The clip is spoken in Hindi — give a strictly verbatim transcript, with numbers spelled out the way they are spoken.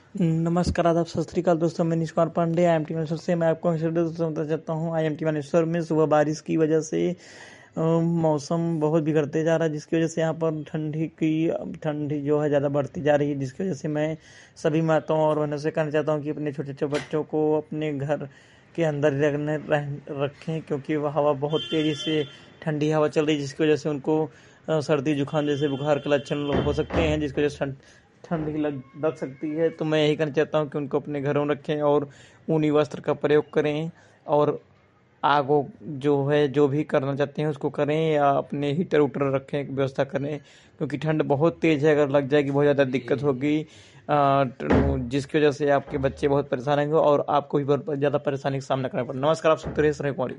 नमस्कार, आदाब, सत श्री अकाल दोस्तों। मैं Nishkant Pandey I M T Maneshwar से मैं आपको दोस्तों बताना चाहता हूँ। आई एम टी मानेश्वर में सुबह बारिश की वजह से अ, मौसम बहुत बिगड़ते जा रहा है, जिसकी वजह से यहाँ पर ठंडी की ठंडी जो है ज़्यादा बढ़ती जा रही है, जिसकी वजह से मैं सभी माताओं और बहनों से कहना चाहता हूँ कि अपने छोटे छोटे बच्चों को अपने घर के अंदर रखने रह रखें, क्योंकि वह हवा बहुत तेज़ी से ठंडी हवा चल रही है, जिसकी वजह से उनको अ, सर्दी जुकाम जैसे बुखार के लक्षण हो सकते हैं, जिसकी वजह से ठंडी लग लग सकती है। तो मैं यही कहना चाहता हूँ कि उनको अपने घरों में रखें और ऊनी वस्त्र का प्रयोग करें, और आगों जो है जो भी करना चाहते हैं उसको करें, या अपने हीटर उटर रखें, व्यवस्था करें, क्योंकि ठंड बहुत तेज़ है। अगर लग जाएगी बहुत ज़्यादा दिक्कत होगी, जिसकी वजह से आपके बच्चे बहुत परेशान होंगे और आपको भी बहुत ज़्यादा परेशानी का सामना करना पड़ेगा। नमस्कार, आप सुनते रहिए श्रेय कुमारी।